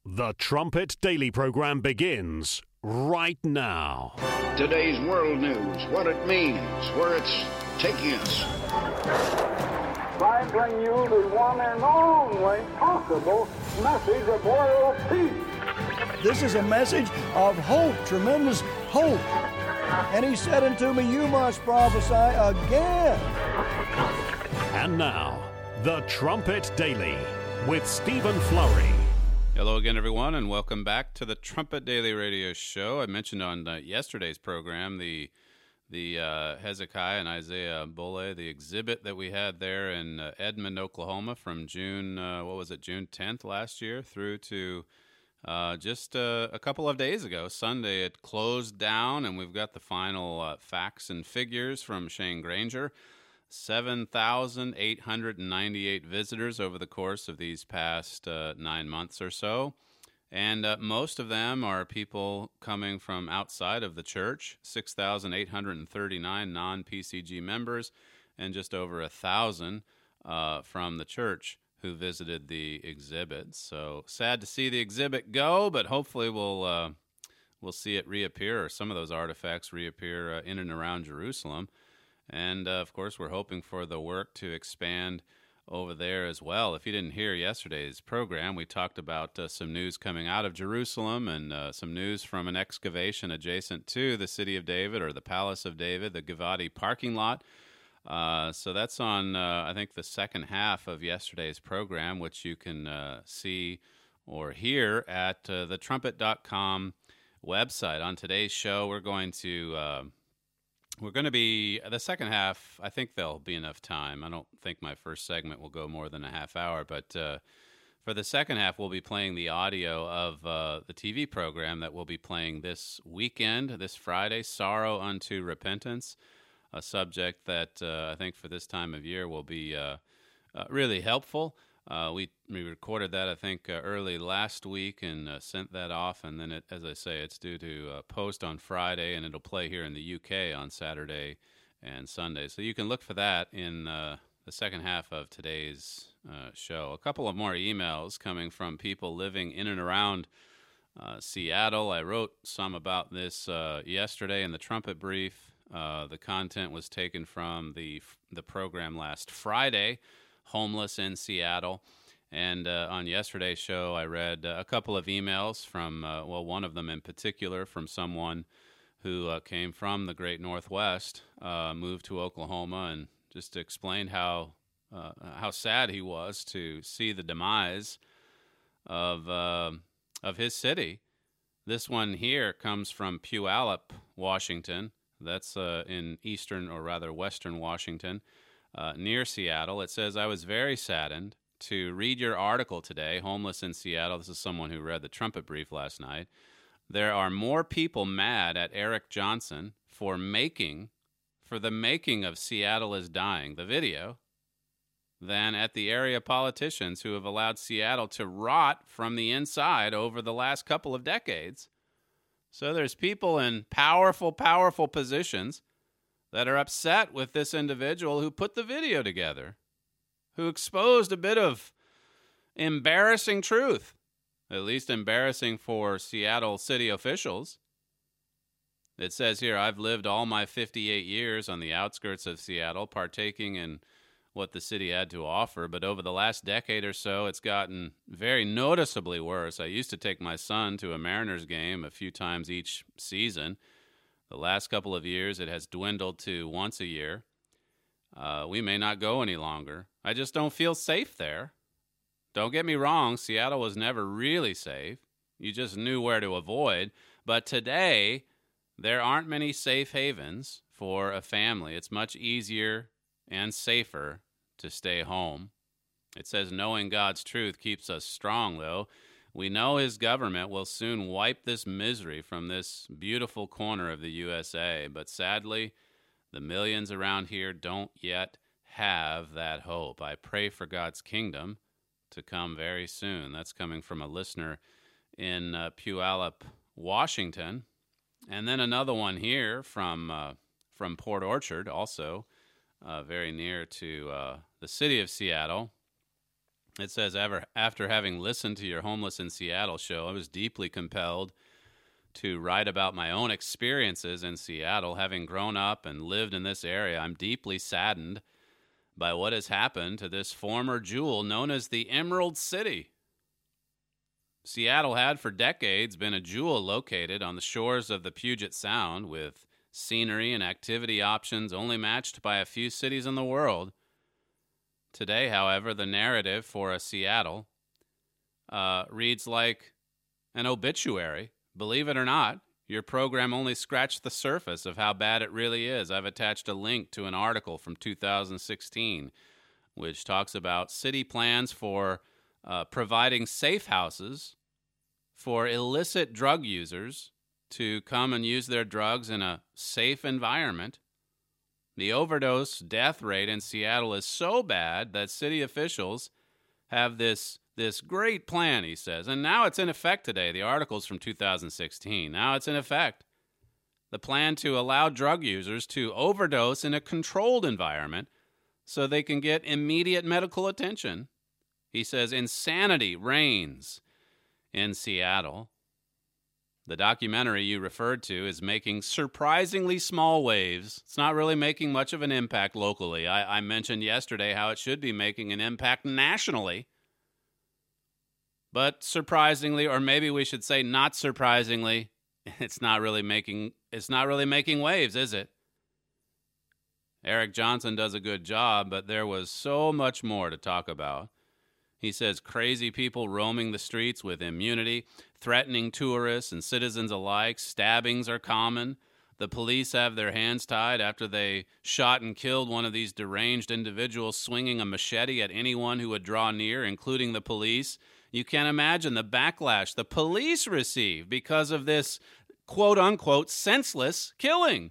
The Trumpet Daily program begins right now. Today's world news, what it means, where it's taking us. I bring you the one and only possible message of world peace. This is a message of hope, tremendous hope. And he said unto me, you must prophesy again. And now, The Trumpet Daily with Stephen Flurry. Hello again, everyone, and welcome back to the Trumpet Daily Radio Show. I mentioned on yesterday's program the Hezekiah and Isaiah Bolle, the exhibit that we had there in Edmond, Oklahoma from June 10th last year through to just a couple of days ago. Sunday it closed down, and we've got the final facts and figures from Shane Granger. 7,898 visitors over the course of these past 9 months or so. And most of them are people coming from outside of the church, 6,839 non-PCG members, and just over 1,000 from the church who visited the exhibit. So sad to see the exhibit go, but hopefully we'll see it reappear, or some of those artifacts reappear in and around Jerusalem. And, of course, we're hoping for the work to expand over there as well. If you didn't hear yesterday's program, we talked about some news coming out of Jerusalem and some news from an excavation adjacent to the City of David, or the Palace of David, the Givati parking lot. So that's on, I think, the second half of yesterday's program, which you can see or hear at the trumpet.com website. On today's show, we're going to be, the second half, I think there'll be enough time. I don't think my first segment will go more than a half hour, but for the second half, we'll be playing the audio of the TV program that we'll be playing this weekend, this Friday, Sorrow Unto Repentance, a subject that I think for this time of year will be really helpful. We recorded that, I think, early last week and sent that off. And then, as I say, it's due to post on Friday, and it'll play here in the UK on Saturday and Sunday. So you can look for that in the second half of today's show. A couple of more emails coming from people living in and around Seattle. I wrote some about this yesterday in the Trumpet Brief. The content was taken from the program last Friday, Homeless in Seattle. And on yesterday's show, I read a couple of emails from, one of them in particular, from someone who came from the Great Northwest, moved to Oklahoma, and just explained how sad he was to see the demise of his city. This one here comes from Puyallup, Washington. That's in eastern, or rather western Washington. Near Seattle. It says, I was very saddened to read your article today, Homeless in Seattle. This is someone who read the Trumpet Brief last night. There are more people mad at Eric Johnson for the making of Seattle is Dying, the video, than at the area politicians who have allowed Seattle to rot from the inside over the last couple of decades. So there's people in powerful positions that are upset with this individual who put the video together, who exposed a bit of embarrassing truth, at least embarrassing for Seattle city officials. It says here, I've lived all my 58 years on the outskirts of Seattle, partaking in what the city had to offer, but over the last decade or so, it's gotten very noticeably worse. I used to take my son to a Mariners game a few times each season. The last couple of years, it has dwindled to once a year. We may not go any longer. I just don't feel safe there. Don't get me wrong, Seattle was never really safe. You just knew where to avoid. But today, there aren't many safe havens for a family. It's much easier and safer to stay home. It says, knowing God's truth keeps us strong, though. We know his government will soon wipe this misery from this beautiful corner of the USA, but sadly, the millions around here don't yet have that hope. I pray for God's kingdom to come very soon. That's coming from a listener in Puyallup, Washington. And then another one here from Port Orchard, also very near to the city of Seattle. It says, after having listened to your Homeless in Seattle show, I was deeply compelled to write about my own experiences in Seattle. Having grown up and lived in this area, I'm deeply saddened by what has happened to this former jewel known as the Emerald City. Seattle had for decades been a jewel located on the shores of the Puget Sound with scenery and activity options only matched by a few cities in the world. Today, however, the narrative for a Seattle reads like an obituary. Believe it or not, your program only scratched the surface of how bad it really is. I've attached a link to an article from 2016, which talks about city plans for providing safe houses for illicit drug users to come and use their drugs in a safe environment. The overdose death rate in Seattle is so bad that city officials have this great plan, he says, and now it's in effect today. The article's from 2016. Now it's in effect. The plan to allow drug users to overdose in a controlled environment so they can get immediate medical attention. He says insanity reigns in Seattle. The documentary you referred to is making surprisingly small waves. It's not really making much of an impact locally. I mentioned yesterday how it should be making an impact nationally. But surprisingly, or maybe we should say not surprisingly, it's not really making waves, is it? Eric Johnson does a good job, but there was so much more to talk about. He says crazy people roaming the streets with immunity, threatening tourists and citizens alike. Stabbings are common. The police have their hands tied after they shot and killed one of these deranged individuals swinging a machete at anyone who would draw near, including the police. You can't imagine the backlash the police receive because of this quote-unquote senseless killing.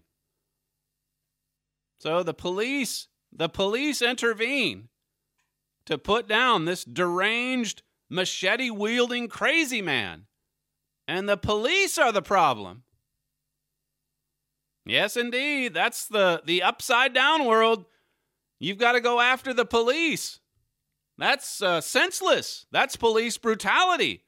So the police intervene to put down this deranged, machete-wielding crazy man. And the police are the problem. Yes, indeed. That's the upside-down world. You've got to go after the police. That's senseless. That's police brutality.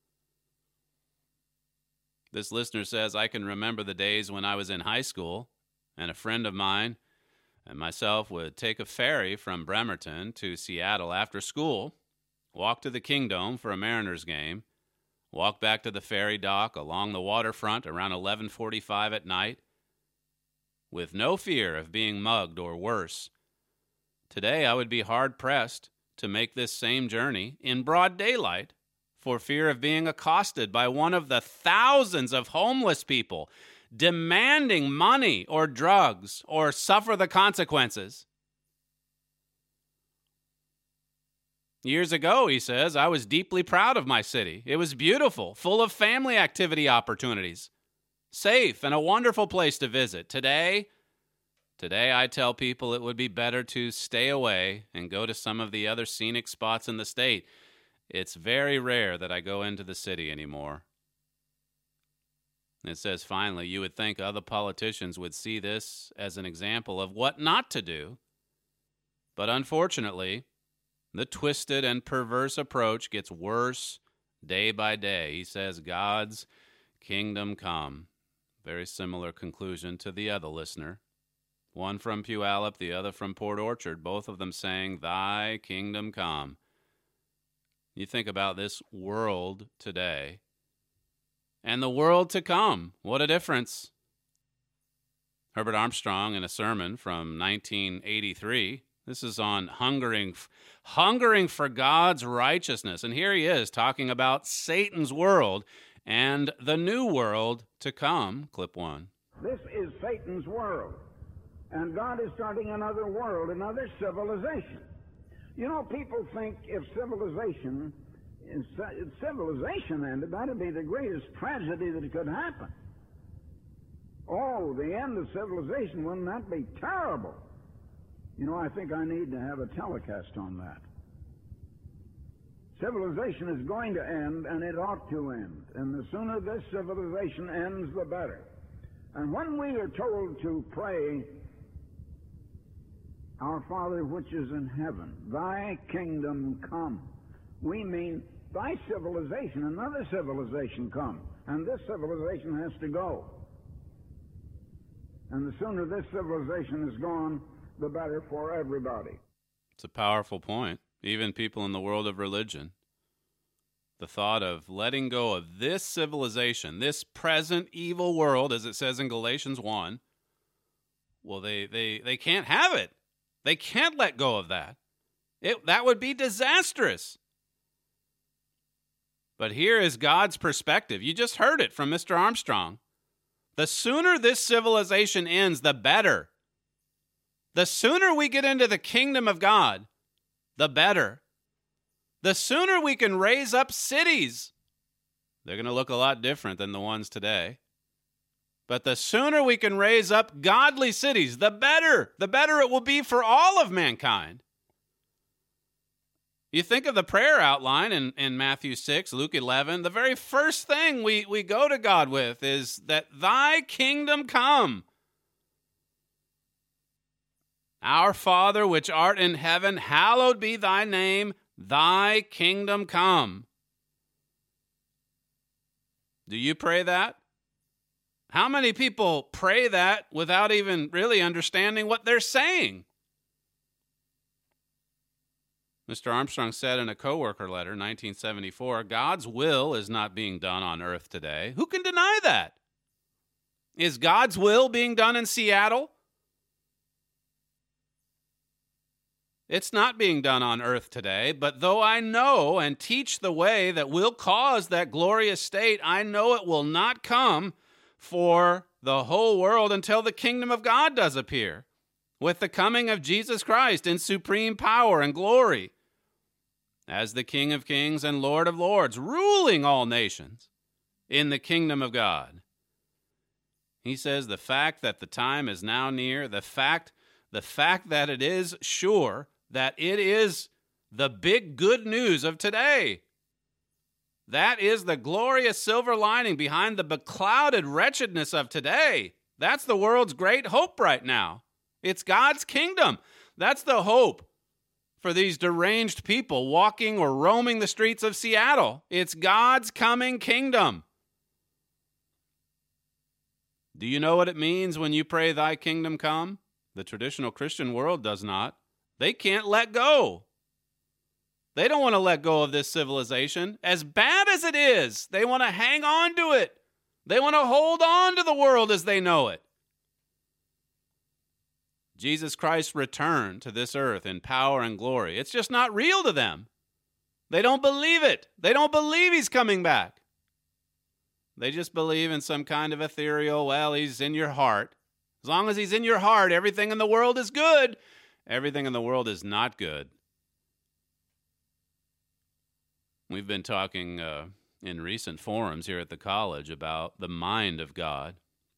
This listener says, I can remember the days when I was in high school, and a friend of mine and myself would take a ferry from Bremerton to Seattle after school, walk to the Kingdome for a Mariners game, walk back to the ferry dock along the waterfront around 11:45 at night, with no fear of being mugged or worse. Today, I would be hard-pressed to make this same journey in broad daylight for fear of being accosted by one of the thousands of homeless people demanding money or drugs or suffer the consequences. Years ago, he says, I was deeply proud of my city. It was beautiful, full of family activity opportunities, safe, and a wonderful place to visit. Today I tell people it would be better to stay away and go to some of the other scenic spots in the state. It's very rare that I go into the city anymore. It says, finally, you would think other politicians would see this as an example of what not to do. But unfortunately, the twisted and perverse approach gets worse day by day. He says, God's kingdom come. Very similar conclusion to the other listener. One from Puyallup, the other from Port Orchard, both of them saying, Thy kingdom come. You think about this world today and the world to come. What a difference. Herbert Armstrong, in a sermon from 1983, this is on hungering for God's righteousness. And here he is talking about Satan's world and the new world to come. Clip 1. This is Satan's world. And God is starting another world, another civilization. You know, people think if civilization ended, that'd be the greatest tragedy that could happen. Oh, the end of civilization, wouldn't that be terrible? You know, I think I need to have a telecast on that. Civilization is going to end, and it ought to end. And the sooner this civilization ends, the better. And when we are told to pray, Our Father which is in heaven, Thy kingdom come. we mean thy civilization. Another civilization come, and this civilization has to go. And the sooner this civilization is gone, the better for everybody. It's a powerful point. Even people in the world of religion. The thought of letting go of this civilization, this present evil world, as it says in Galatians 1, well, they can't have it. They can't let go of that. That would be disastrous. But here is God's perspective. You just heard it from Mr. Armstrong. The sooner this civilization ends, the better. The sooner we get into the kingdom of God, the better. The sooner we can raise up cities. They're going to look a lot different than the ones today. But the sooner we can raise up godly cities, the better. The better it will be for all of mankind. You think of the prayer outline in Matthew 6, Luke 11, the very first thing we go to God with is that thy kingdom come. Our Father which art in heaven, hallowed be thy name, thy kingdom come. Do you pray that? How many people pray that without even really understanding what they're saying? Mr. Armstrong said in a coworker letter, 1974, God's will is not being done on earth today. Who can deny that? Is God's will being done in Seattle? It's not being done on earth today, but though I know and teach the way that will cause that glorious state, I know it will not come for the whole world until the kingdom of God does appear, with the coming of Jesus Christ in supreme power and glory, as the King of kings and Lord of lords, ruling all nations in the kingdom of God. He says the fact that the time is now near, the fact that it is sure, that it is the big good news of today. That is the glorious silver lining behind the beclouded wretchedness of today. That's the world's great hope right now. It's God's kingdom. That's the hope for these deranged people walking or roaming the streets of Seattle. It's God's coming kingdom. Do you know what it means when you pray, thy kingdom come? The traditional Christian world does not. They can't let go. They don't want to let go of this civilization. As bad as it is, they want to hang on to it. They want to hold on to the world as they know it. Jesus Christ returned to this earth in power and glory. It's just not real to them. They don't believe it. They don't believe he's coming back. They just believe in some kind of ethereal, well, he's in your heart. As long as he's in your heart, everything in the world is good. Everything in the world is not good. We've been talking in recent forums here at the college about the mind of God.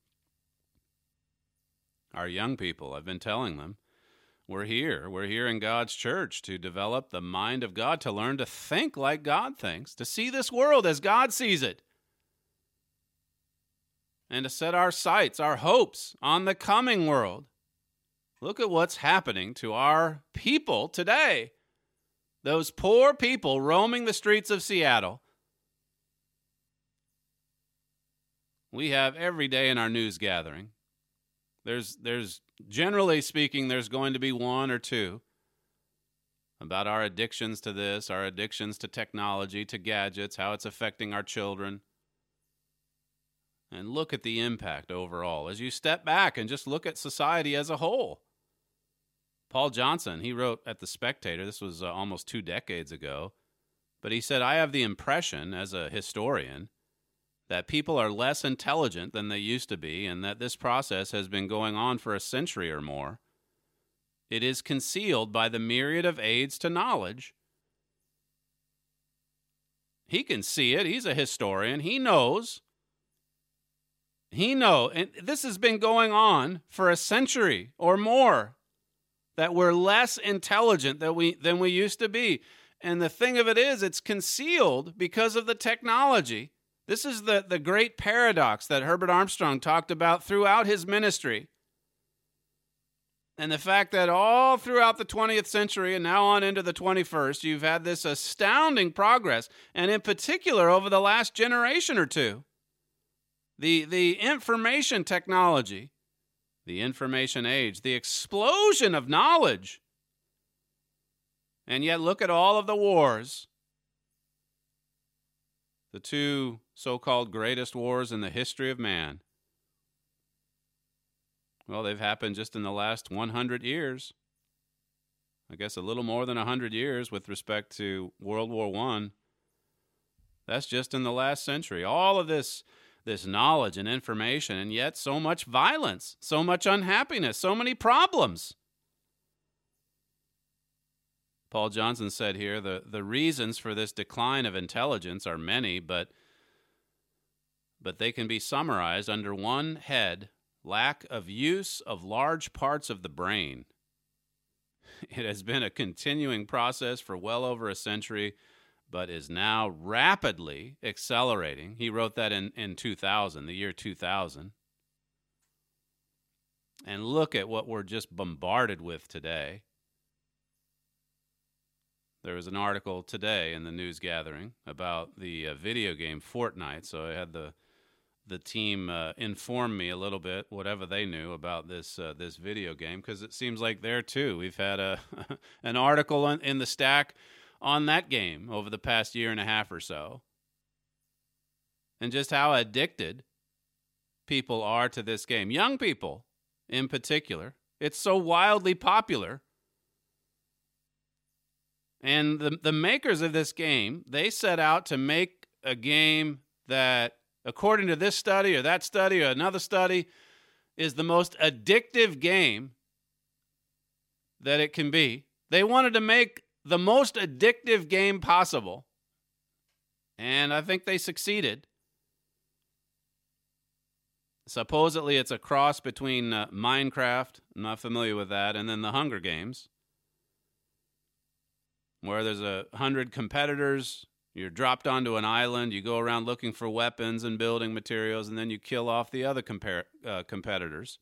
Our young people, I've been telling them, we're here in God's church to develop the mind of God, to learn to think like God thinks, to see this world as God sees it, and to set our sights, our hopes on the coming world. Look at what's happening to our people today. Those poor people roaming the streets of Seattle. We have every day in our news gathering. There's generally speaking, there's going to be one or two about our addictions to this, our addictions to technology, to gadgets, how it's affecting our children. And look at the impact overall as you step back and just look at society as a whole. Paul Johnson, he wrote at The Spectator, this was almost 2 decades ago, but he said, I have the impression as a historian that people are less intelligent than they used to be, and that this process has been going on for a century or more. It is concealed by the myriad of aids to knowledge. He can see it. He's a historian. He knows. And this has been going on for a century or more, that we're less intelligent than we used to be. And the thing of it is, it's concealed because of the technology. This is the great paradox that Herbert Armstrong talked about throughout his ministry. And the fact that all throughout the 20th century and now on into the 21st, you've had this astounding progress, and in particular over the last generation or two. The information technology, the information age, the explosion of knowledge. And yet look at all of the wars. The two so-called greatest wars in the history of man. Well, they've happened just in the last 100 years. I guess a little more than 100 years with respect to World War I. That's just in the last century. All of this knowledge and information, and yet so much violence, so much unhappiness, so many problems. Paul Johnson said here, the reasons for this decline of intelligence are many, but they can be summarized under one head: lack of use of large parts of the brain. It has been a continuing process for well over a century, but is now rapidly accelerating. He wrote that in 2000, the year 2000. And look at what we're just bombarded with today. There was an article today in the news gathering about the video game Fortnite, so I had the team inform me a little bit, whatever they knew about this video game, because it seems like there too we've had an article in the stack on that game over the past year and a half or so, and just how addicted people are to this game. Young people in particular. It's so wildly popular. And the makers of this game, they set out to make a game that, according to this study or that study or another study, is the most addictive game that it can be. They wanted to make the most addictive game possible. And I think they succeeded. Supposedly it's a cross between Minecraft, I'm not familiar with that, and then the Hunger Games, where there's 100 competitors. You're dropped onto an island. You go around looking for weapons and building materials, and then you kill off the other competitors.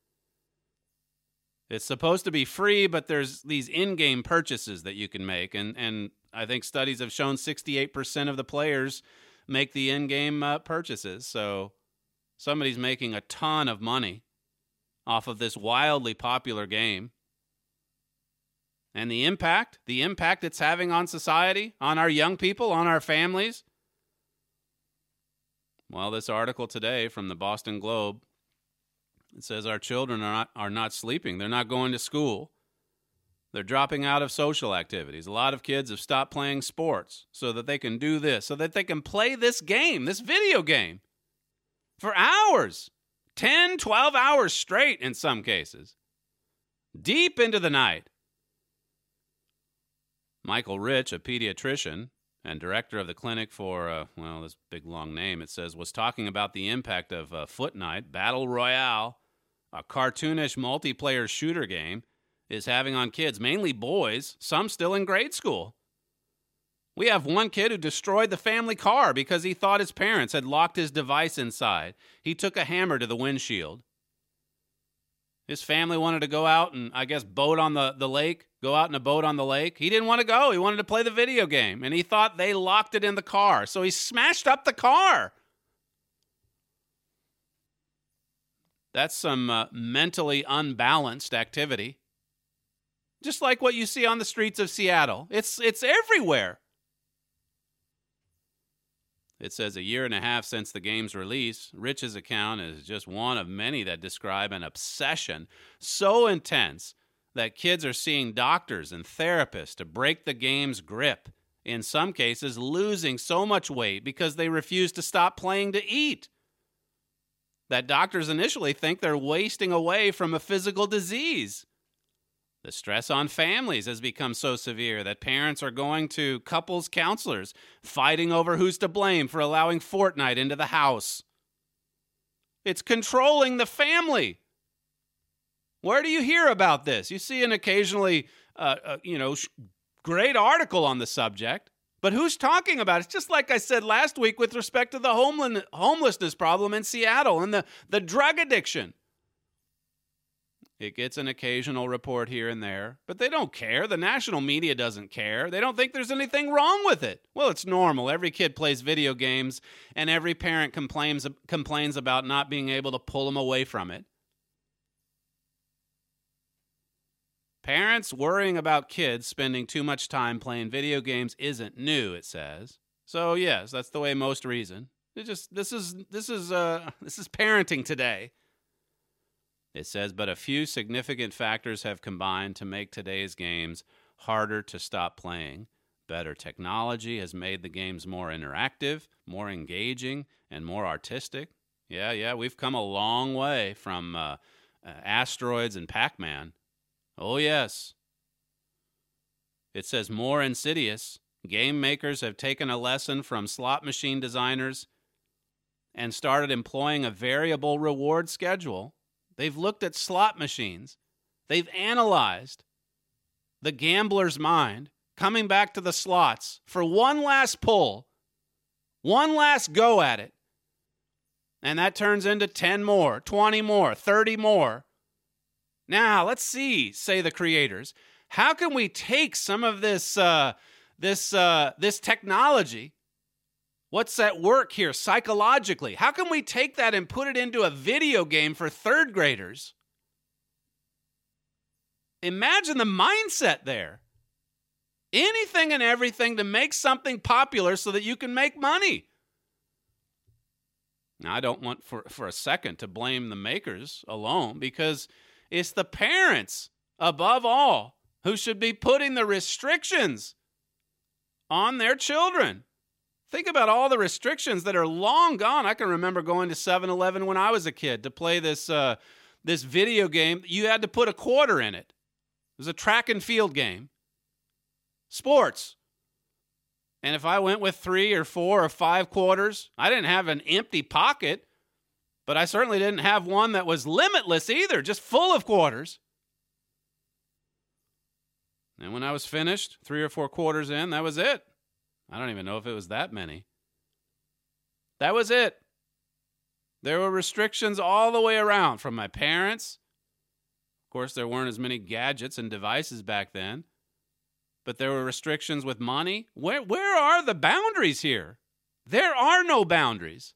It's supposed to be free, but there's these in-game purchases that you can make, and I think studies have shown 68% of the players make the in-game purchases. So somebody's making a ton of money off of this wildly popular game. And the impact it's having on society, on our young people, on our families. Well, this article today from the Boston Globe, it says our children are not sleeping. They're not going to school. They're dropping out of social activities. A lot of kids have stopped playing sports so that they can do this, so that they can play this game, this video game, for hours, 10, 12 hours straight in some cases, deep into the night. Michael Rich, a pediatrician and director of the clinic for, this big long name, it says, was talking about the impact of Fortnite, Battle Royale, a cartoonish multiplayer shooter game, is having on kids, mainly boys, some still in grade school. We have one kid who destroyed the family car because he thought his parents had locked his device inside. He took a hammer to the windshield. His family wanted to go out and, I guess, boat on the lake, go out in a boat on the lake. He didn't want to go. He wanted to play the video game, and he thought they locked it in the car, so he smashed up the car. That's some mentally unbalanced activity. Just like what you see on the streets of Seattle. It's everywhere. It says a year and a half since the game's release, Rich's account is just one of many that describe an obsession so intense that kids are seeing doctors and therapists to break the game's grip, in some cases losing so much weight because they refuse to stop playing to eat, that doctors initially think they're wasting away from a physical disease. The stress on families has become so severe that parents are going to couples counselors, fighting over who's to blame for allowing Fortnite into the house. It's controlling the family. Where do you hear about this? You see an occasionally, great article on the subject, but who's talking about it? It's just like I said last week with respect to the homelessness problem in Seattle and the drug addiction. It gets an occasional report here and there, but they don't care. The national media doesn't care. They don't think there's anything wrong with it. Well, it's normal. Every kid plays video games, and every parent complains about not being able to pull them away from it. Parents worrying about kids spending too much time playing video games isn't new, it says. So yes, that's the way most reason. This is parenting today. It says, but a few significant factors have combined to make today's games harder to stop playing. Better technology has made the games more interactive, more engaging, and more artistic. Yeah, we've come a long way from Asteroids and Pac-Man. Oh, yes. It says more insidious. Game makers have taken a lesson from slot machine designers and started employing a variable reward schedule. They've looked at slot machines. They've analyzed the gambler's mind, coming back to the slots for one last pull, one last go at it. And that turns into 10 more, 20 more, 30 more. Now, let's see, say the creators, how can we take some of this technology? What's at work here psychologically? How can we take that and put it into a video game for third graders? Imagine the mindset there. Anything and everything to make something popular so that you can make money. Now, I don't want for a second to blame the makers alone, because it's the parents, above all, who should be putting the restrictions on their children. Think about all the restrictions that are long gone. I can remember going to 7-Eleven when I was a kid to play this video game. You had to put a quarter in it. It was a track and field game. Sports. And if I went with 3 or 4 or 5 quarters, I didn't have an empty pocket, but I certainly didn't have one that was limitless either, just full of quarters. And when I was finished, 3 or 4 quarters in, that was it. I don't even know if it was that many. That was it. There were restrictions all the way around from my parents. Of course, there weren't as many gadgets and devices back then. But there were restrictions with money. Where are the boundaries here? There are no boundaries.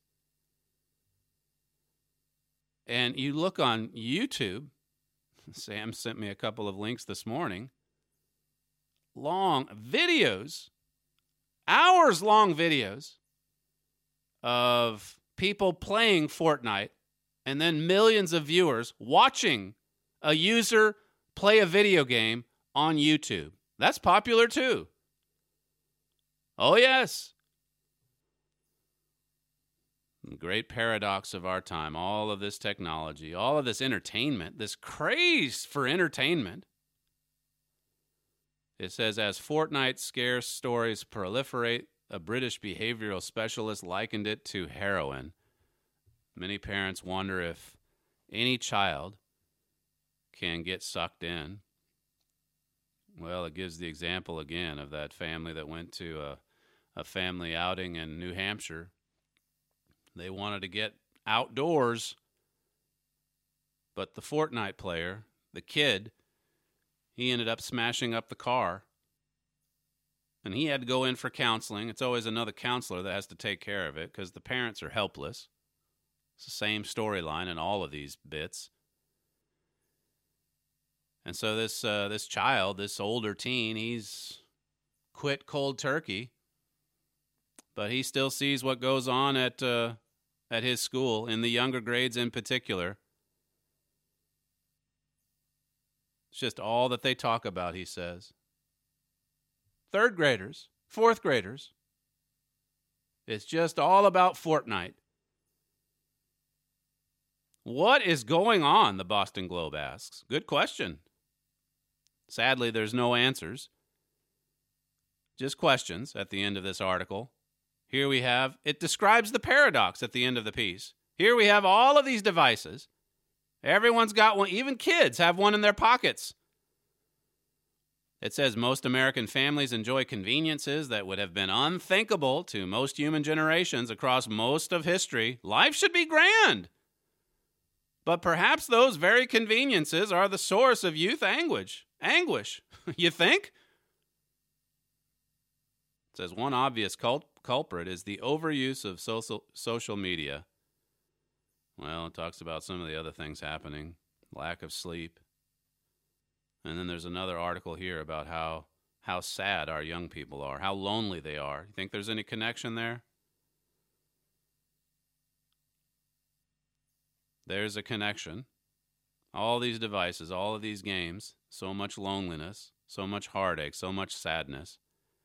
And you look on YouTube. Sam sent me a couple of links this morning. Long videos, hours-long videos of people playing Fortnite, and then millions of viewers watching a user play a video game on YouTube. That's popular too. Oh, yes. The great paradox of our time, all of this technology, all of this entertainment, this craze for entertainment. It says, as Fortnite scare stories proliferate, a British behavioral specialist likened it to heroin. Many parents wonder if any child can get sucked in. Well, it gives the example again of that family that went to a family outing in New Hampshire. They wanted to get outdoors, but the Fortnite player, the kid, he ended up smashing up the car, and he had to go in for counseling. It's always another counselor that has to take care of it because the parents are helpless. It's the same storyline in all of these bits. And so this child, this older teen, he's quit cold turkey, but he still sees what goes on at his school, in the younger grades in particular. It's just all that they talk about, he says. 3rd graders, 4th graders. It's just all about Fortnite. What is going on, the Boston Globe asks. Good question. Sadly, there's no answers. Just questions at the end of this article. Here we have, it describes the paradox at the end of the piece. Here we have all of these devices. Everyone's got one. Even kids have one in their pockets. It says most American families enjoy conveniences that would have been unthinkable to most human generations across most of history. Life should be grand. But perhaps those very conveniences are the source of youth anguish. You think? It says one obvious culprit is the overuse of social media. Well, it talks about some of the other things happening, lack of sleep. And then there's another article here about how sad our young people are, how lonely they are. You think there's any connection there? There's a connection. All these devices, all of these games, so much loneliness, so much heartache, so much sadness.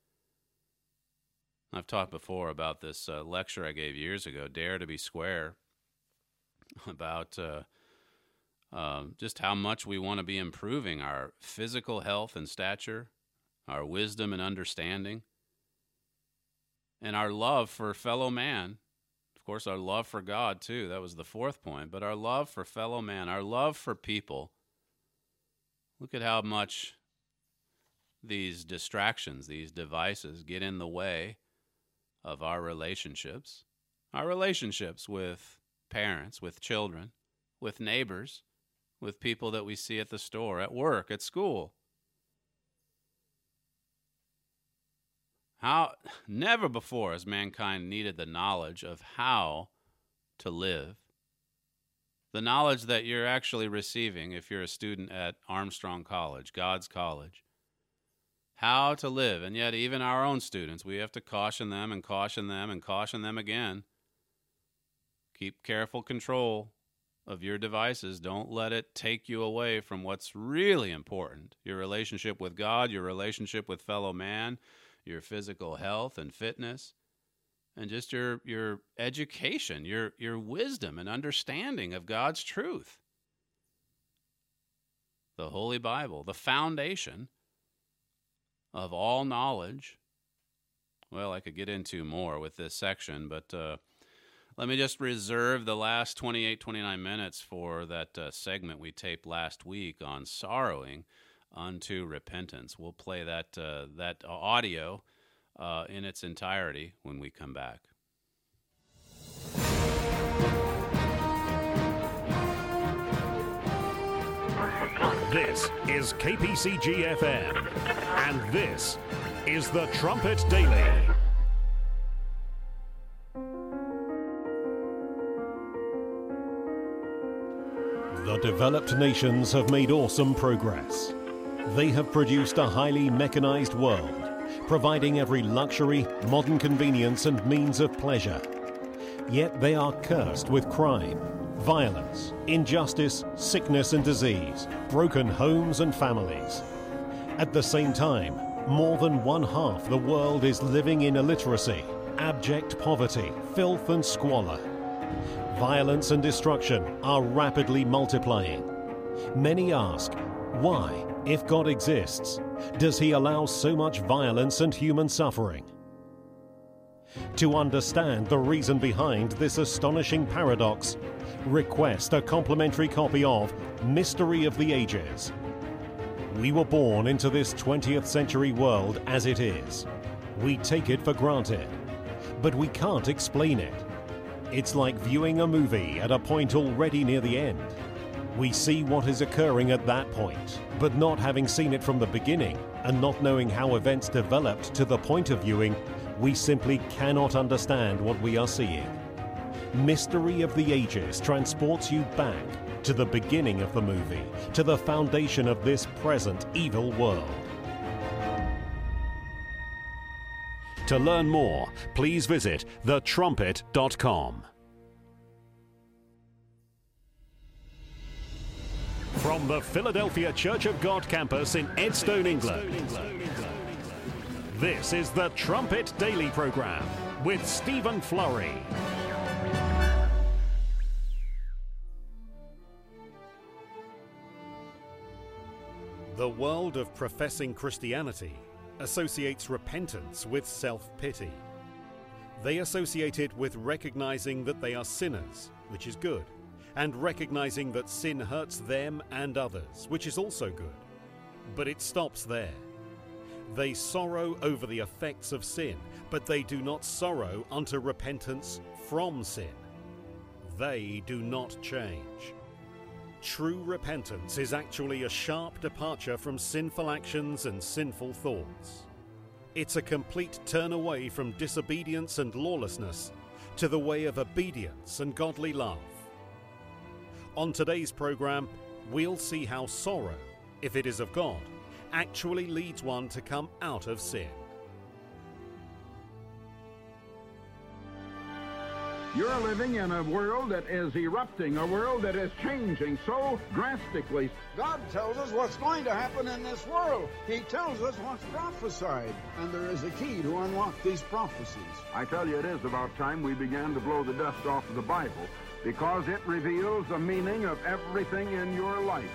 I've talked before about this lecture I gave years ago, Dare to be Square, about just how much we want to be improving our physical health and stature, our wisdom and understanding, and our love for fellow man. Of course, our love for God, too. That was the fourth point. But our love for fellow man, our love for people. Look at how much these distractions, these devices get in the way of our relationships with parents, with children, with neighbors, with people that we see at the store, at work, at school. How never before has mankind needed the knowledge of how to live. The knowledge that you're actually receiving if you're a student at Armstrong College, God's college. How to live. And yet even our own students, we have to caution them and caution them and caution them again. Keep careful control of your devices. Don't let it take you away from what's really important. Your relationship with God, your relationship with fellow man, your physical health and fitness, and just your education, your wisdom and understanding of God's truth. The Holy Bible, the foundation of all knowledge. Well, I could get into more with this section, but let me just reserve the last 28, 29 minutes for that segment we taped last week on sorrowing unto repentance. We'll play that audio in its entirety when we come back. This is KPCG-FM, and this is the Trumpet Daily. The developed nations have made awesome progress. They have produced a highly mechanized world, providing every luxury, modern convenience, and means of pleasure. Yet they are cursed with crime, violence, injustice, sickness and disease, broken homes and families. At the same time, more than one half the world is living in illiteracy, abject poverty, filth and squalor. Violence and destruction are rapidly multiplying. Many ask, why, if God exists, does he allow so much violence and human suffering? To understand the reason behind this astonishing paradox, request a complimentary copy of Mystery of the Ages. We were born into this 20th century world as it is. We take it for granted, but we can't explain it. It's like viewing a movie at a point already near the end. We see what is occurring at that point, but not having seen it from the beginning and not knowing how events developed to the point of viewing, we simply cannot understand what we are seeing. Mystery of the Ages transports you back to the beginning of the movie, to the foundation of this present evil world. To learn more, please visit thetrumpet.com. From the Philadelphia Church of God campus in Edstone, England, this is the Trumpet Daily Program with Stephen Flurry. The world of professing Christianity associates repentance with self-pity. They associate it with recognizing that they are sinners, which is good, and recognizing that sin hurts them and others, which is also good. But it stops there. They sorrow over the effects of sin, but they do not sorrow unto repentance from sin. They do not change. True repentance is actually a sharp departure from sinful actions and sinful thoughts. It's a complete turn away from disobedience and lawlessness to the way of obedience and godly love. On today's program, we'll see how sorrow, if it is of God, actually leads one to come out of sin. You're living in a world that is erupting, a world that is changing so drastically. God tells us what's going to happen in this world. He tells us what's prophesied, and there is a key to unlock these prophecies. I tell you, it is about time we began to blow the dust off of the Bible, because it reveals the meaning of everything in your life.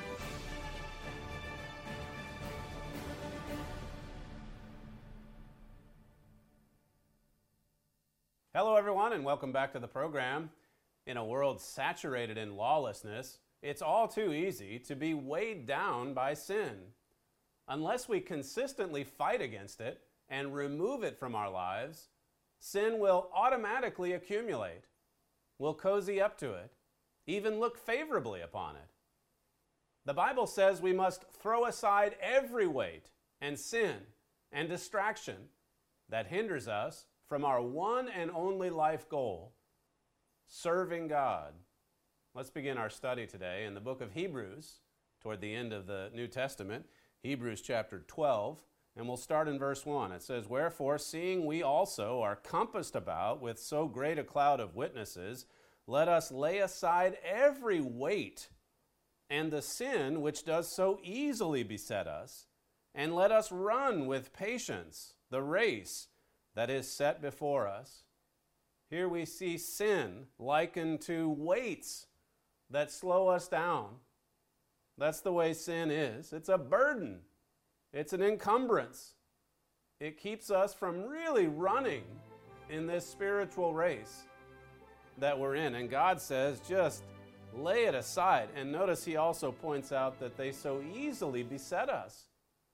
Hello, everyone, and welcome back to the program. In a world saturated in lawlessness, it's all too easy to be weighed down by sin. Unless we consistently fight against it and remove it from our lives, sin will automatically accumulate. We'll cozy up to it, even look favorably upon it. The Bible says we must throw aside every weight and sin and distraction that hinders us from our one and only life goal, serving God. Let's begin our study today in the book of Hebrews, toward the end of the New Testament, Hebrews chapter 12, and we'll start in verse 1. It says, "Wherefore, seeing we also are compassed about with so great a cloud of witnesses, let us lay aside every weight and the sin which does so easily beset us, and let us run with patience the race that is set before us." Here we see sin likened to weights that slow us down. That's the way sin is. It's a burden. It's an encumbrance. It keeps us from really running in this spiritual race that we're in. And God says, just lay it aside. And notice he also points out that they so easily beset us.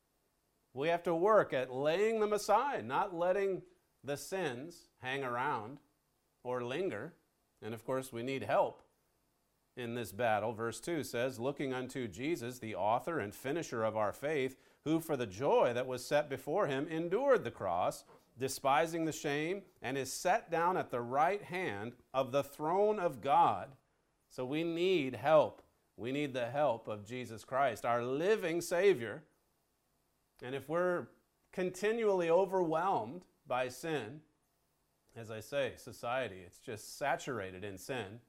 We have to work at laying them aside, not letting the sins hang around or linger. And of course, we need help in this battle. Verse 2 says, "Looking unto Jesus, the author and finisher of our faith, who for the joy that was set before him endured the cross, despising the shame, and is set down at the right hand of the throne of God." So we need help. We need the help of Jesus Christ, our living Savior. And if we're continually overwhelmed by sin, as I say, society, it's just saturated in sin.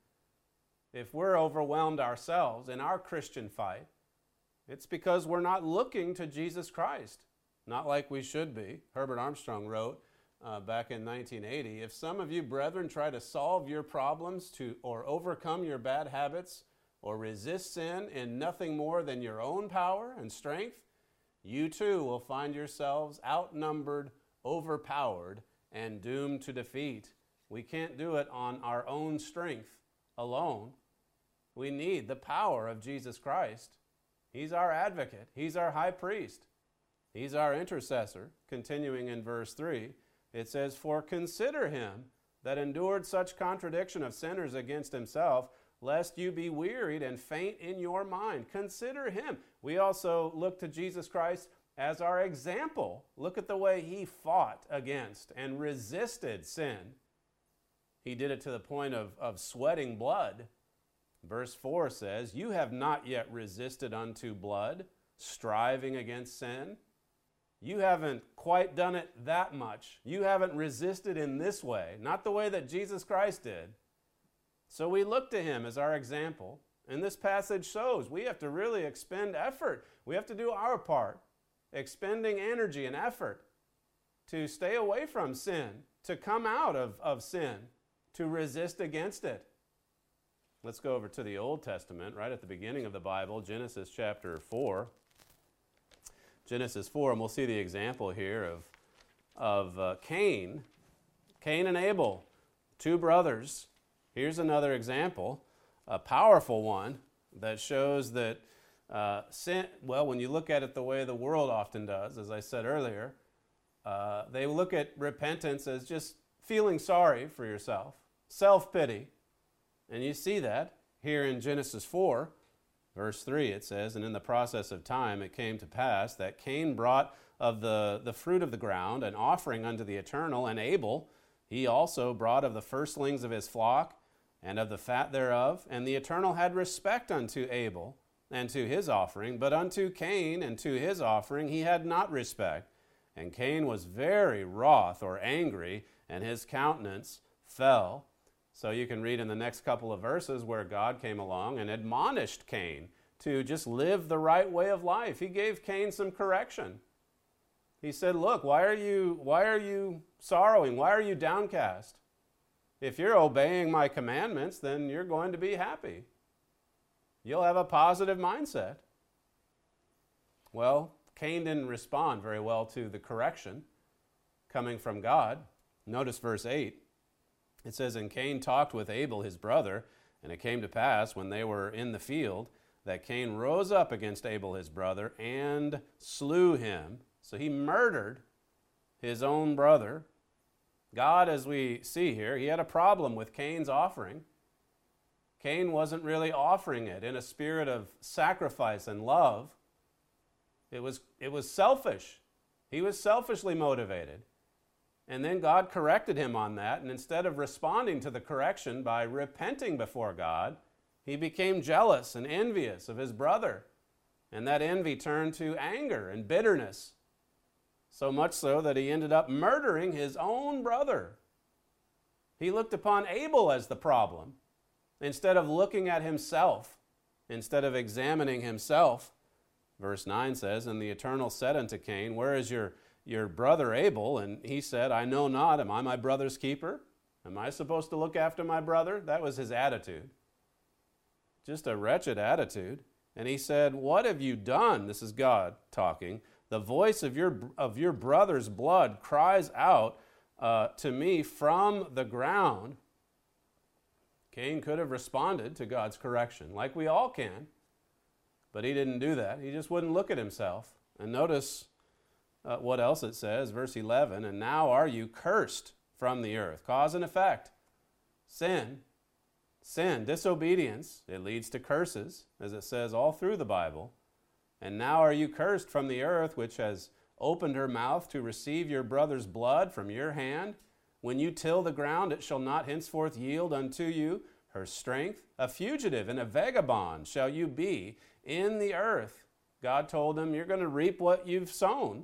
If we're overwhelmed ourselves in our Christian fight, it's because we're not looking to Jesus Christ, not like we should be. Herbert Armstrong wrote back in 1980, "If some of you brethren try to solve your problems or overcome your bad habits or resist sin in nothing more than your own power and strength, you too will find yourselves outnumbered, overpowered, and doomed to defeat." We can't do it on our own strength alone. We need the power of Jesus Christ. He's our advocate. He's our high priest. He's our intercessor. Continuing in verse 3, it says, "For consider him that endured such contradiction of sinners against himself, lest you be wearied and faint in your mind." Consider him. We also look to Jesus Christ as our example. Look at the way he fought against and resisted sin. He did it to the point of sweating blood. Verse 4 says, "You have not yet resisted unto blood, striving against sin." You haven't quite done it that much. You haven't resisted in this way, not the way that Jesus Christ did. So we look to him as our example. And this passage shows we have to really expend effort. We have to do our part, expending energy and effort to stay away from sin, to come out of sin, to resist against it. Let's go over to the Old Testament, right at the beginning of the Bible, Genesis chapter 4. Genesis 4, and we'll see the example here of Cain. Cain and Abel, two brothers. Here's another example, a powerful one that shows that sin, well, when you look at it the way the world often does, as I said earlier, they look at repentance as just feeling sorry for yourself, self-pity. And you see that here in Genesis 4, Verse 3, it says, "And in the process of time it came to pass that Cain brought of the fruit of the ground an offering unto the Eternal, and Abel he also brought of the firstlings of his flock and of the fat thereof. And the Eternal had respect unto Abel and to his offering, but unto Cain and to his offering he had not respect. And Cain was very wroth," or angry, "and his countenance fell." So you can read in the next couple of verses where God came along and admonished Cain to just live the right way of life. He gave Cain some correction. He said, "Look, why are you sorrowing? Why are you downcast? If you're obeying my commandments, then you're going to be happy. You'll have a positive mindset." Well, Cain didn't respond very well to the correction coming from God. Notice verse 8. It says, "And Cain talked with Abel his brother, and it came to pass, when they were in the field, that Cain rose up against Abel his brother and slew him." So he murdered his own brother. God, as we see here, he had a problem with Cain's offering. Cain wasn't really offering it in a spirit of sacrifice and love. It was selfish. He was selfishly motivated. And then God corrected him on that, and instead of responding to the correction by repenting before God, he became jealous and envious of his brother. And that envy turned to anger and bitterness, so much so that he ended up murdering his own brother. He looked upon Abel as the problem, instead of looking at himself, instead of examining himself. Verse 9 says, "And the Eternal said unto Cain, Where is your brother Abel? And he said, I know not. Am I my brother's keeper? Am I supposed to look after my brother?" That was his attitude. Just a wretched attitude. And he said, "What have you done?" This is God talking. "The voice of your brother's blood cries out to me from the ground." Cain could have responded to God's correction, like we all can. But he didn't do that. He just wouldn't look at himself. And notice what else it says, verse 11, "And now are you cursed from the earth." Cause and effect. Sin, disobedience, it leads to curses, as it says all through the Bible. "And now are you cursed from the earth, which has opened her mouth to receive your brother's blood from your hand. When you till the ground, it shall not henceforth yield unto you her strength. A fugitive and a vagabond shall you be in the earth." God told him, you're going to reap what you've sown.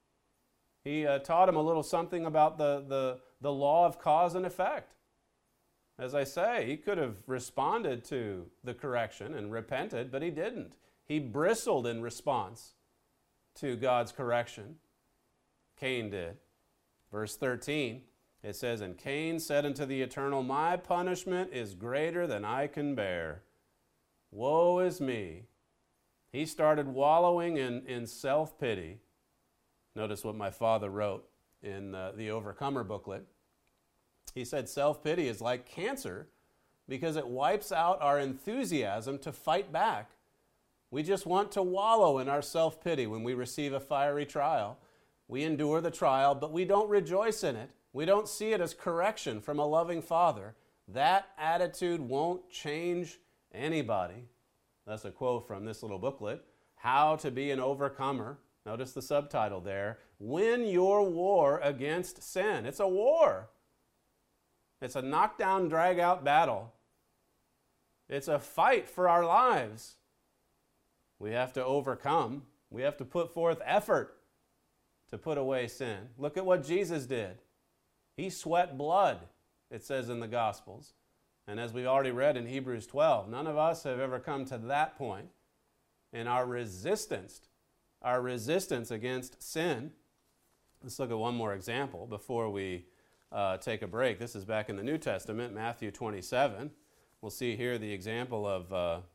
He taught him a little something about the law of cause and effect. As I say, he could have responded to the correction and repented, but he didn't. He bristled in response to God's correction. Cain did. Verse 13, it says, "And Cain said unto the Eternal, My punishment is greater than I can bear. Woe is me." He started wallowing in self-pity. Notice what my father wrote in the Overcomer booklet. He said, "Self-pity is like cancer because it wipes out our enthusiasm to fight back. We just want to wallow in our self-pity when we receive a fiery trial. We endure the trial, but we don't rejoice in it. We don't see it as correction from a loving Father. That attitude won't change anybody." That's a quote from this little booklet, How to Be an Overcomer. Notice the subtitle there, "Win Your War Against Sin." It's a war. It's a knockdown, drag-out battle. It's a fight for our lives. We have to overcome. We have to put forth effort to put away sin. Look at what Jesus did. He sweat blood, it says in the Gospels. And as we've already read in Hebrews 12, none of us have ever come to that point in our resistance against sin. Let's look at one more example before we take a break. This is back in the New Testament, Matthew 27. We'll see here the example of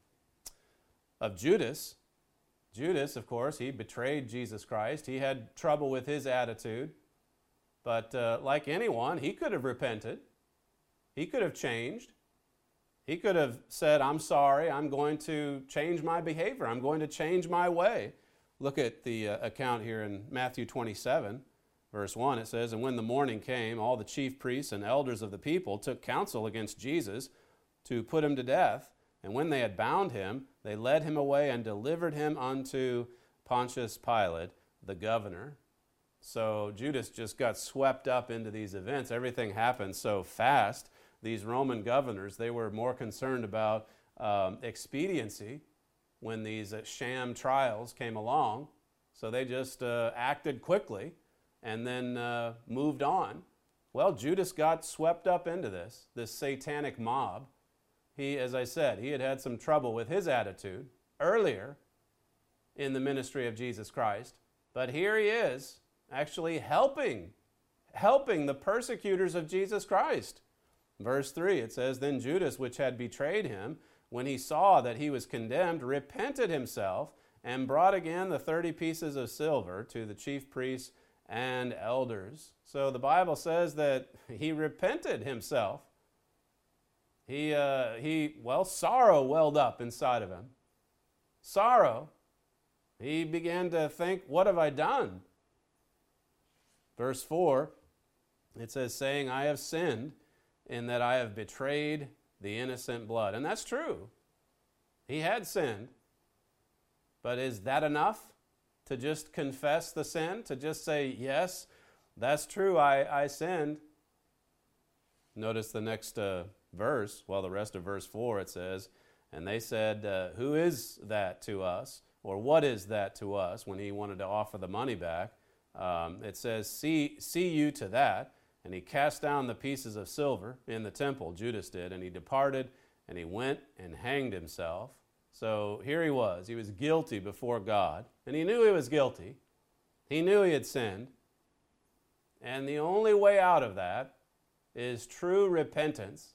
Judas. Judas, of course, he betrayed Jesus Christ. He had trouble with his attitude. But like anyone, he could have repented. He could have changed. He could have said, "I'm sorry, I'm going to change my behavior. I'm going to change my way." Look at the account here in Matthew 27, verse 1. It says, "And when the morning came, all the chief priests and elders of the people took counsel against Jesus to put him to death. And when they had bound him, they led him away and delivered him unto Pontius Pilate, the governor. So Judas just got swept up into these events. Everything happened so fast. These Roman governors, they were more concerned about expediency when these sham trials came along. So they just acted quickly and then moved on. Well, Judas got swept up into this satanic mob. He, as I said, he had some trouble with his attitude earlier in the ministry of Jesus Christ. But here he is, actually helping the persecutors of Jesus Christ. Verse 3, it says, Then Judas, which had betrayed him, when he saw that he was condemned, repented himself, and brought again the 30 pieces of silver to the chief priests and elders. So the Bible says that he repented himself. Sorrow welled up inside of him. Sorrow. He began to think, what have I done? Verse 4, it says, saying, I have sinned in that I have betrayed the innocent blood. And that's true. He had sinned. But is that enough to just confess the sin? To just say, yes, that's true, I sinned? Notice the next verse, the rest of verse 4, it says, and they said, who is that to us? Or what is that to us? When he wanted to offer the money back, it says, see you to that. And he cast down the pieces of silver in the temple, Judas did, and he departed, and he went and hanged himself. So here he was guilty before God, and he knew he was guilty. He knew he had sinned. And the only way out of that is true repentance,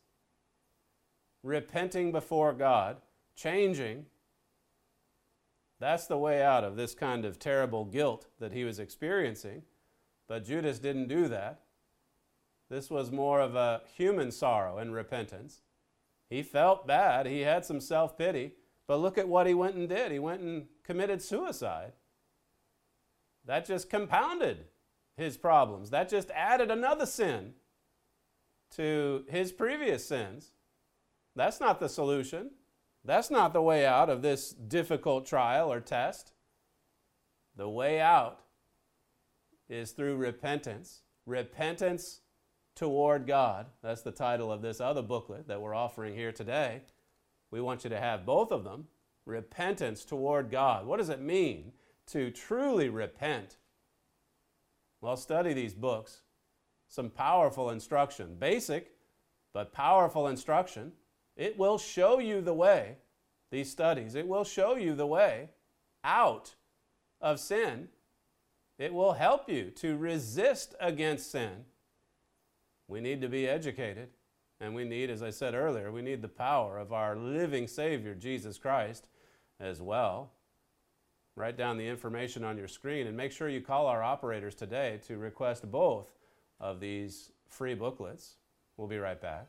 repenting before God, changing. That's the way out of this kind of terrible guilt that he was experiencing. But Judas didn't do that. This was more of a human sorrow and repentance. He felt bad. He had some self-pity. But look at what he went and did. He went and committed suicide. That just compounded his problems. That just added another sin to his previous sins. That's not the solution. That's not the way out of this difficult trial or test. The way out is through repentance. Repentance toward God. That's the title of this other booklet that we're offering here today. We want you to have both of them. Repentance toward God. What does it mean to truly repent? Well, study these books. Some powerful instruction. Basic, but powerful instruction. It will show you the way, these studies, it will show you the way out of sin. It will help you to resist against sin. We need to be educated, and we need, as I said earlier, we need the power of our living Savior, Jesus Christ, as well. Write down the information on your screen and make sure you call our operators today to request both of these free booklets. We'll be right back.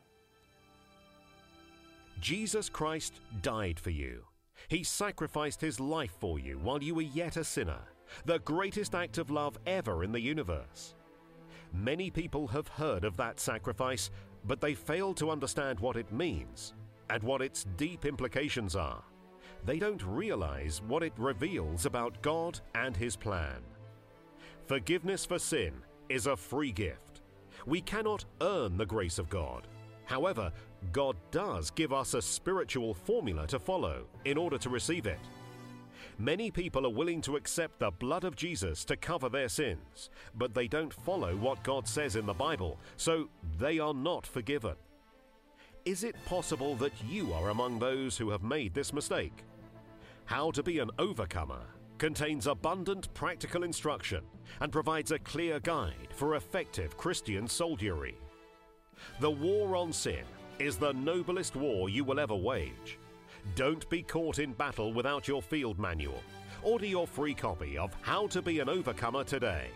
Jesus Christ died for you. He sacrificed his life for you while you were yet a sinner, the greatest act of love ever in the universe. Many people have heard of that sacrifice, but they fail to understand what it means and what its deep implications are. They don't realize what it reveals about God and his plan. Forgiveness for sin is a free gift. We cannot earn the grace of God. However, God does give us a spiritual formula to follow in order to receive it. Many people are willing to accept the blood of Jesus to cover their sins, but they don't follow what God says in the Bible, so they are not forgiven. Is it possible that you are among those who have made this mistake? How to Be an Overcomer contains abundant practical instruction and provides a clear guide for effective Christian soldiery. The war on sin is the noblest war you will ever wage. Don't be caught in battle without your field manual. Order your free copy of How to Be an Overcomer today.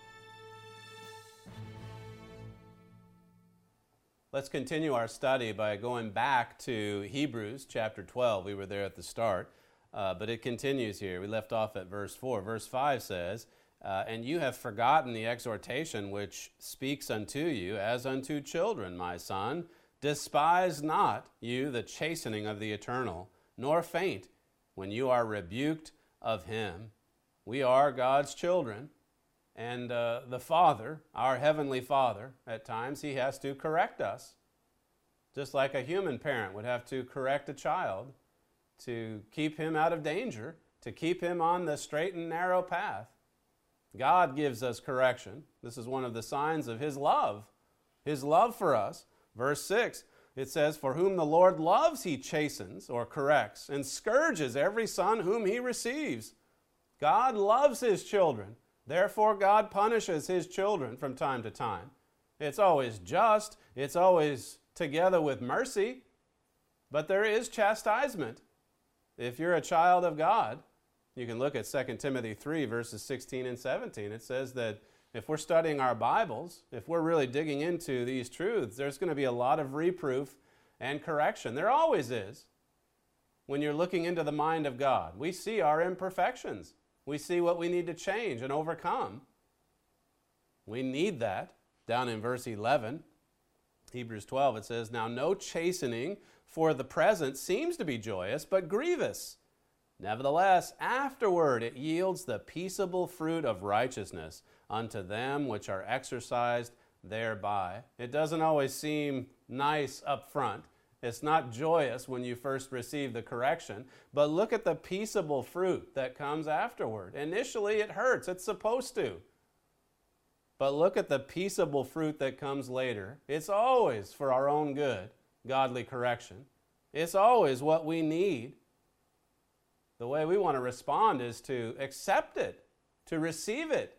Let's continue our study by going back to Hebrews chapter 12. We were there at the start, but it continues here. We left off at verse 4. Verse 5 says, and you have forgotten the exhortation which speaks unto you as unto children, my son. Despise not you the chastening of the Eternal, nor faint when you are rebuked of him. We are God's children, and the Father, our Heavenly Father, at times he has to correct us, just like a human parent would have to correct a child to keep him out of danger, to keep him on the straight and narrow path. God gives us correction. This is one of the signs of his love for us. Verse 6, it says, "For whom the Lord loves, he chastens," or corrects, "and scourges every son whom he receives." God loves his children. Therefore, God punishes his children from time to time. It's always just. It's always together with mercy. But there is chastisement. If you're a child of God, you can look at 2 Timothy 3, verses 16 and 17. It says that if we're studying our Bibles, if we're really digging into these truths, there's going to be a lot of reproof and correction. There always is. When you're looking into the mind of God, we see our imperfections. We see what we need to change and overcome. We need that. Down in verse 11, Hebrews 12, it says, "Now no chastening for the present seems to be joyous, but grievous. Nevertheless, afterward it yields the peaceable fruit of righteousness unto them which are exercised thereby." It doesn't always seem nice up front. It's not joyous when you first receive the correction, but look at the peaceable fruit that comes afterward. Initially it hurts, it's supposed to. But look at the peaceable fruit that comes later. It's always for our own good, godly correction. It's always what we need. The way we want to respond is to accept it, to receive it,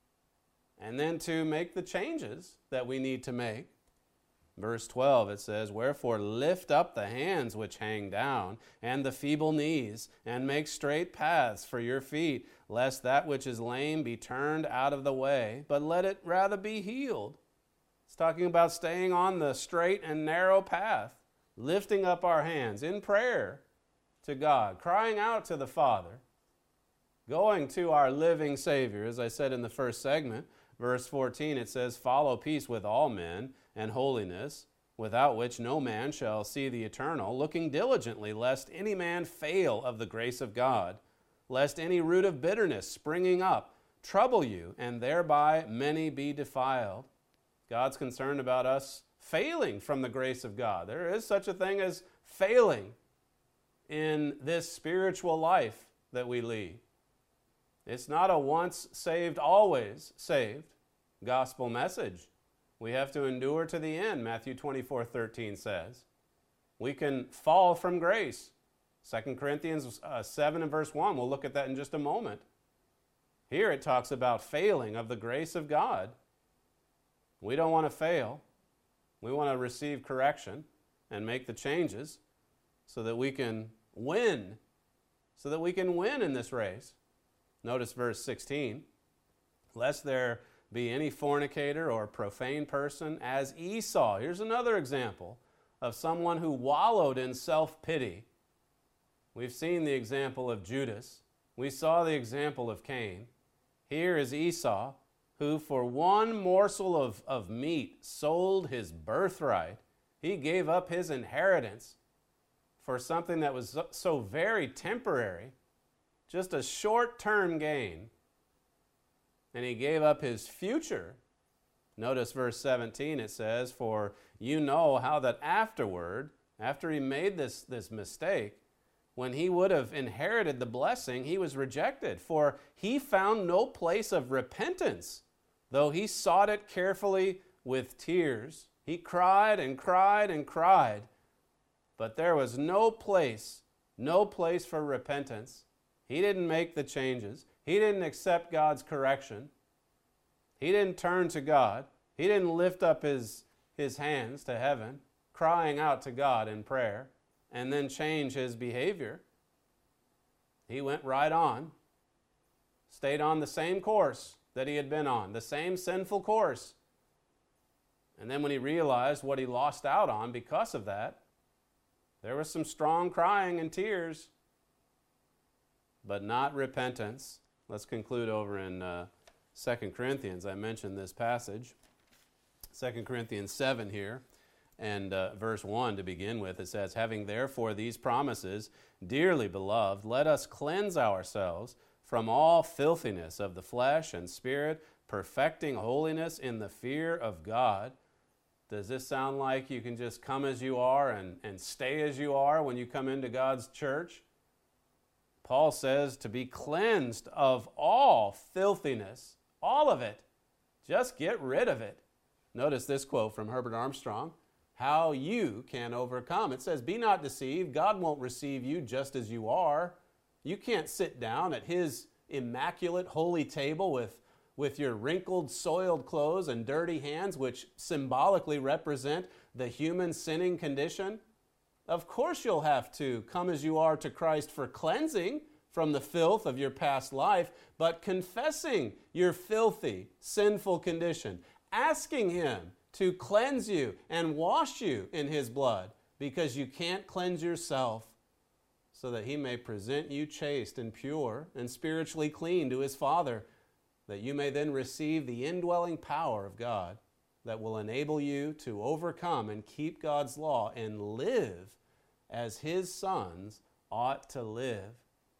and then to make the changes that we need to make. Verse 12, it says, "Wherefore lift up the hands which hang down, and the feeble knees, and make straight paths for your feet, lest that which is lame be turned out of the way, but let it rather be healed." It's talking about staying on the straight and narrow path, lifting up our hands in prayer to God, crying out to the Father, going to our living Savior. As I said in the first segment, verse 14, it says, "Follow peace with all men and holiness, without which no man shall see the Eternal, looking diligently, lest any man fail of the grace of God, lest any root of bitterness springing up trouble you, and thereby many be defiled." God's concerned about us failing from the grace of God. There is such a thing as failing in this spiritual life that we lead. It's not a once saved, always saved gospel message. We have to endure to the end, Matthew 24:13 says. We can fall from grace. 2 Corinthians 7 and verse 1, we'll look at that in just a moment. Here it talks about failing of the grace of God. We don't want to fail. We want to receive correction and make the changes so that we can win, in this race. Notice verse 16, "Lest there be any fornicator or profane person as Esau." Here's another example of someone who wallowed in self-pity. We've seen the example of Judas. We saw the example of Cain. Here is Esau, who for one morsel of meat sold his birthright. He gave up his inheritance for something that was so very temporary, just a short-term gain. And he gave up his future. Notice verse 17, it says, "For you know how that afterward," after he made this mistake, when he would have inherited the blessing, he was rejected. "For he found no place of repentance, though he sought it carefully with tears." He cried and cried and cried, but there was no place for repentance. He didn't make the changes. He didn't accept God's correction. He didn't turn to God. He didn't lift up his hands to heaven, crying out to God in prayer, and then change his behavior. He went right on, stayed on the same course that he had been on, the same sinful course. And then when he realized what he lost out on because of that, there was some strong crying and tears, but not repentance. Let's conclude over in 2 Corinthians. I mentioned this passage, 2 Corinthians 7 here. And verse 1 to begin with, it says, "Having therefore these promises, dearly beloved, let us cleanse ourselves from all filthiness of the flesh and spirit, perfecting holiness in the fear of God." Does this sound like you can just come as you are and stay as you are when you come into God's church? Paul says to be cleansed of all filthiness, all of it. Just get rid of it. Notice this quote from Herbert Armstrong, how you can overcome. It says, "Be not deceived. God won't receive you just as you are. You can't sit down at His immaculate holy table with your wrinkled, soiled clothes and dirty hands, which symbolically represent the human sinning condition. Of course you'll have to come as you are to Christ for cleansing from the filth of your past life, but confessing your filthy, sinful condition, asking Him to cleanse you and wash you in His blood, because you can't cleanse yourself, so that He may present you chaste and pure and spiritually clean to His Father, that you may then receive the indwelling power of God that will enable you to overcome and keep God's law and live as His sons ought to live."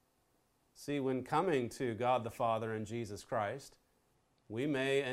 See, when coming to God the Father and Jesus Christ, there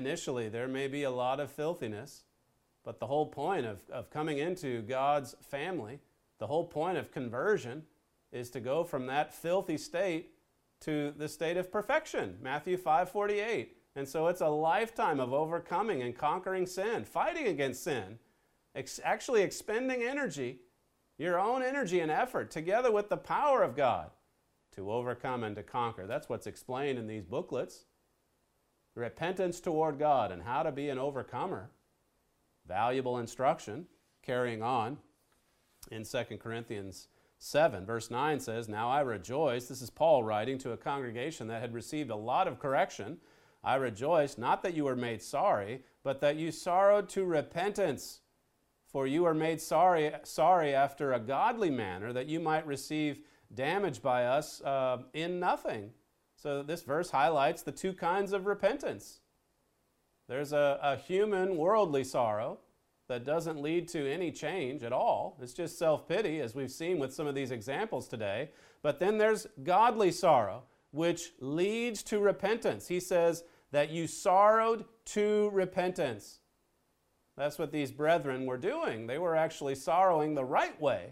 may be a lot of filthiness, but the whole point of coming into God's family, the whole point of conversion, is to go from that filthy state to the state of perfection, Matthew 5:48. And so it's a lifetime of overcoming and conquering sin, fighting against sin, actually expending energy, your own energy and effort, together with the power of God, to overcome and to conquer. That's what's explained in these booklets. Repentance toward God and how to be an overcomer. Valuable instruction. Carrying on in 2 Corinthians 7, verse 9 says, "Now I rejoice," this is Paul writing to a congregation that had received a lot of correction, "I rejoice, not that you were made sorry, but that you sorrowed to repentance. For you were made sorry after a godly manner, that you might receive damage by us in nothing." So this verse highlights the two kinds of repentance. There's a human, worldly sorrow that doesn't lead to any change at all. It's just self-pity, as we've seen with some of these examples today. But then there's godly sorrow, which leads to repentance. He says that you sorrowed to repentance. That's what these brethren were doing. They were actually sorrowing the right way.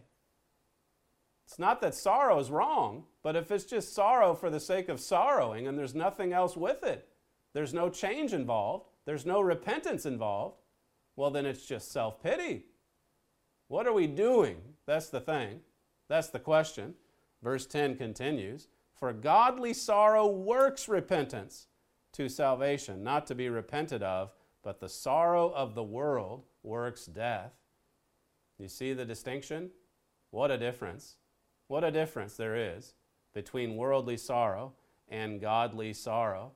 It's not that sorrow is wrong, but if it's just sorrow for the sake of sorrowing and there's nothing else with it, there's no change involved, there's no repentance involved, well, then it's just self-pity. What are we doing? That's the thing. That's the question. Verse 10 continues, "For godly sorrow works repentance to salvation, not to be repented of, but the sorrow of the world works death." You see the distinction? What a difference. What a difference there is between worldly sorrow and godly sorrow.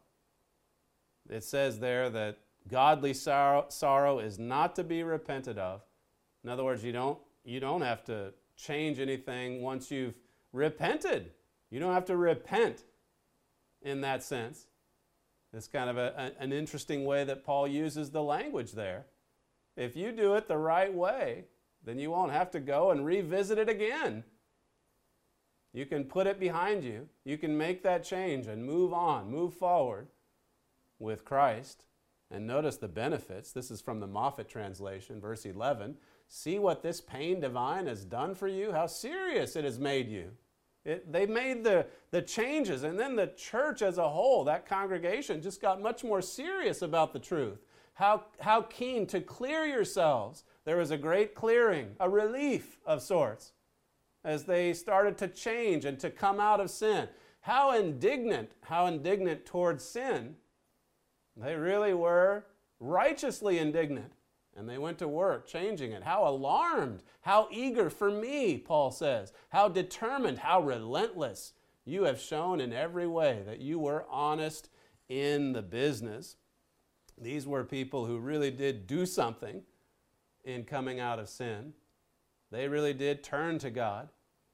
It says there that godly sorrow is not to be repented of. In other words, you don't have to change anything once you've repented. You don't have to repent in that sense. It's kind of an interesting way that Paul uses the language there. If you do it the right way, then you won't have to go and revisit it again. You can put it behind you. You can make that change and move on, move forward with Christ. And notice the benefits. This is from the Moffat translation, verse 11. "See what this pain divine has done for you, how serious it has made you." They made the changes, and then the church as a whole, that congregation, just got much more serious about the truth. How keen to clear yourselves. There was a great clearing, a relief of sorts, as they started to change and to come out of sin. How indignant towards sin. They really were righteously indignant, and they went to work changing it. How alarmed, how eager for me, Paul says. How determined, how relentless. You have shown in every way that you were honest in the business. These were people who really did do something in coming out of sin. They really did turn to God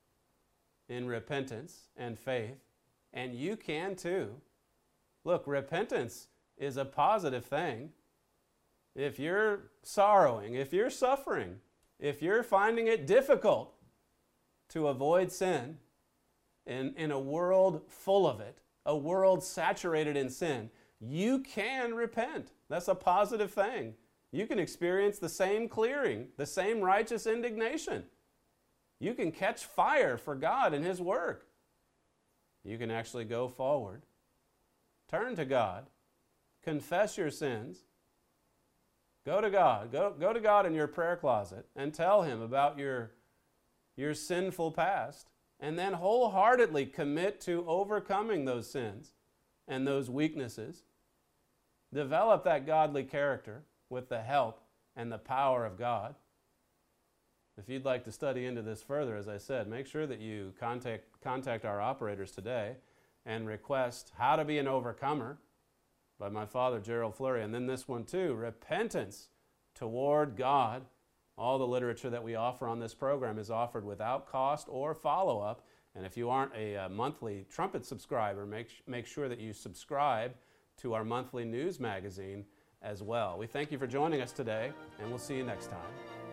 in repentance and faith, and you can too. Look, repentance is a positive thing. If you're sorrowing, if you're suffering, If you're finding it difficult to avoid sin in a world full of it, a world saturated in sin, you can repent. That's a positive thing. You can experience the same clearing, the same righteous indignation. You can catch fire for God and His work. You can actually go forward, turn to God, confess your sins, go to God. Go to God in your prayer closet and tell Him about your sinful past, and then wholeheartedly commit to overcoming those sins and those weaknesses. Develop that godly character with the help and the power of God. If you'd like to study into this further, as I said, make sure that you contact our operators today and request How to Be an Overcomer by my father, Gerald Flurry. And then this one too, Repentance Toward God. All the literature that we offer on this program is offered without cost or follow-up. And if you aren't a monthly Trumpet subscriber, make sure that you subscribe to our monthly news magazine as well. We thank you for joining us today, and we'll see you next time.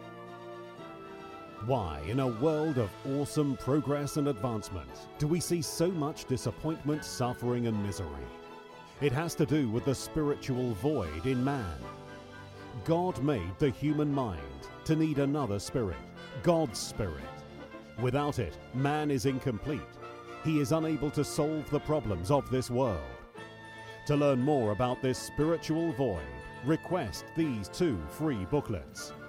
Why, in a world of awesome progress and advancement, do we see so much disappointment, suffering, and misery? It has to do with the spiritual void in man. God made the human mind to need another spirit, God's Spirit. Without it, man is incomplete. He is unable to solve the problems of this world. To learn more about this spiritual void, request these 2 free booklets.